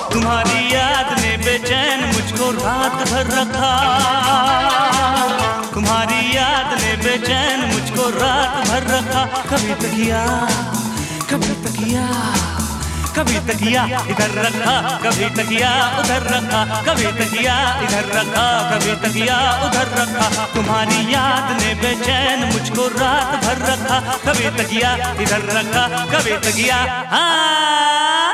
तुम्हारी याद ने बेचैन मुझको रात भर रखा, तुम्हारी याद ने बेचैन मुझको रात भर रखा। कभी तकिया कभी तकिया, कभी तकिया इधर रखा, कभी तकिया उधर रखा, कभी तकिया इधर रखा, कभी तकिया उधर रखा। तुम्हारी याद ने बेचैन मुझको रात भर रखा, कभी तकिया इधर रखा, कभी तकिया। हाँ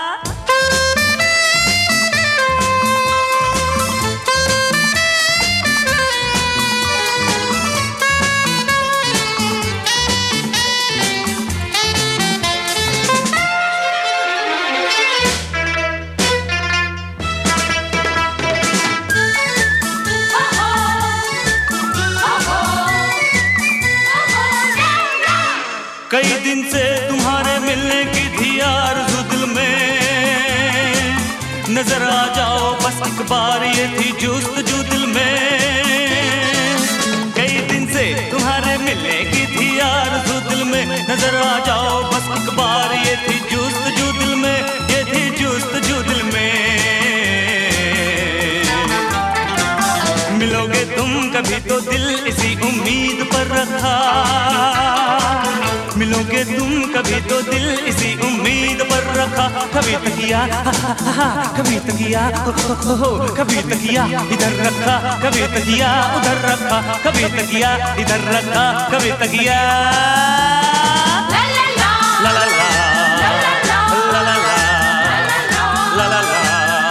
कई दिन से तुम्हारे मिलने की थी आरज़ू दिल में, नजर आ जाओ बस एक बार ये थी जुस्तजू दिल में। कई दिन से तुम्हारे मिलने की थी आरज़ू दिल में, नजर आ जाओ बस एक बार ये थी जुस्तजू दिल में, ये थी जुस्तजू दिल में। मिलोगे तुम कभी तो दिल इसी उम्मीद पर रखा, मिलोगे तुम कभी तो दिल इसी उम्मीद पर रखा। कभी तकिया कभी तकिया कभी तकिया इधर रखा, कभी तकिया उधर रखा, कभी तकिया इधर रखा, कभी तकिया। ला ला ला ला ला ला ला ला ला ला।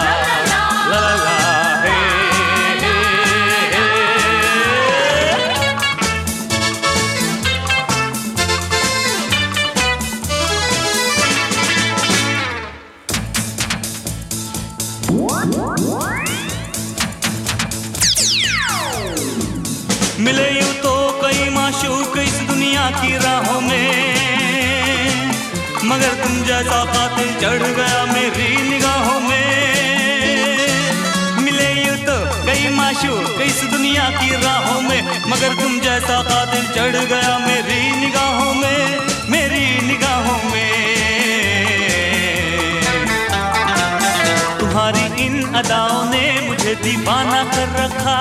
मिले यूं तो कई माशूक इस दुनिया की राहों में, मगर तुम जैसा कातिल चढ़ गया मेरी निगाहों में। मिले यूं तो कई माशूक इस दुनिया की राहों में, मगर तुम जैसा कातिल चढ़ गया मेरी निगाहों में, मेरी निगाहों में। तुम्हारी इन अदाओं ने मुझे दीवाना कर रखा,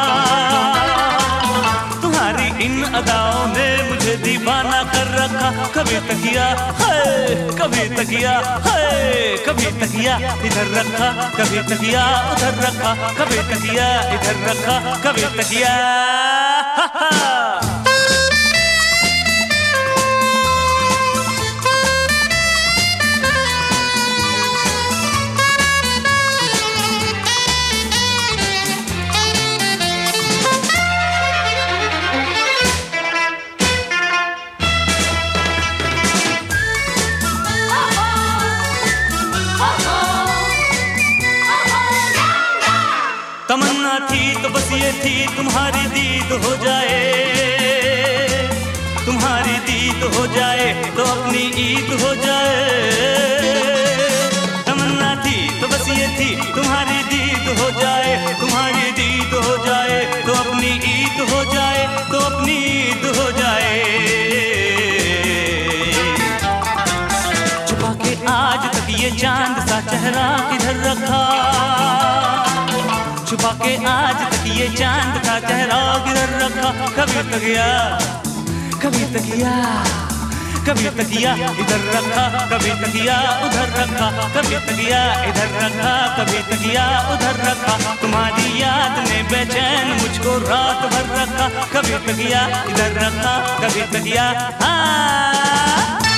तुम्हारी इन अदाओं ने मुझे दीवाना कर रखा। कभी तकिया है कभी तकिया है, कभी तकिया इधर रखा, कभी तकिया उधर रखा, कभी तकिया इधर रखा, कभी तकिया। तमन्ना थी तो बस ये थी तुम्हारी दीद हो जाए, तुम्हारी दीद हो जाए तो अपनी ईद हो जाए। तमन्ना थी तो बस ये थी तुम्हारी दीद हो जाए, तुम्हारी दीद हो जाए तो अपनी ईद हो जाए, तो अपनी ईद हो जाए। छुपा के आज तक ये चांद सा चेहरा किधर रखा, छुपा के आज तक ये चांद का चेहरा किधर रखा। कभी तकिया कभी तकिया कभी तकिया इधर रखा, कभी तकिया उधर रखा, कभी तकिया इधर रखा, कभी तकिया उधर रखा। तुम्हारी याद ने बेचैन मुझको रात भर रखा, कभी तकिया इधर रखा, कभी तकिया। हाँ